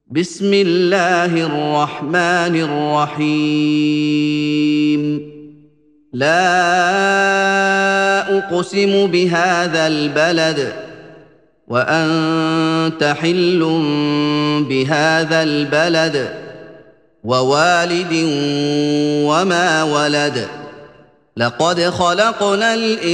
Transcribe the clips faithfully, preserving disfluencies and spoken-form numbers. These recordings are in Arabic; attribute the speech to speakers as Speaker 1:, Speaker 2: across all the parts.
Speaker 1: بسم الله الرحمن الرحيم لا أقسم بهذا البلد وأنت حل بهذا البلد ووالد وما ولد لقد خلقنا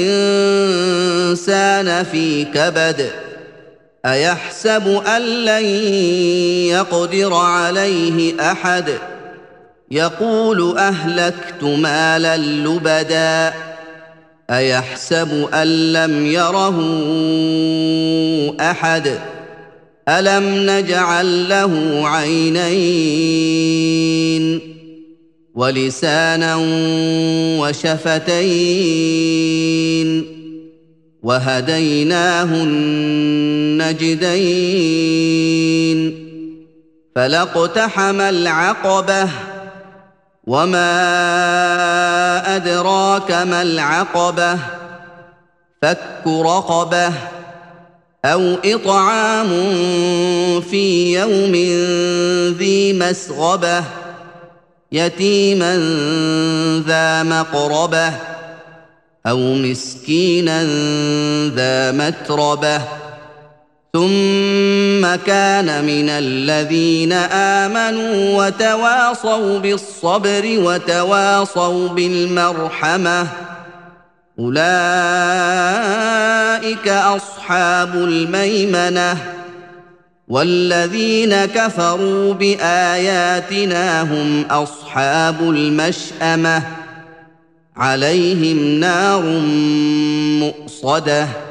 Speaker 1: الإنسان في كبد أيحسب أن لن يقدر عليه أحد يقول أهلكت مالا لبدا أيحسب أن لم يره أحد ألم نجعل له عينين ولسانا وشفتين وهديناه النجدين فلاقتحم العقبة وما أدراك ما العقبة فك رقبة أو إطعام في يوم ذي مسغبة يتيما ذا مقربة أو مسكينا ذا متربة ثم كان من الذين آمنوا وتواصوا بالصبر وتواصوا بالمرحمة أولئك أصحاب الميمنة والذين كفروا بآياتنا هم أصحاب المشأمة عليهم نار مؤصده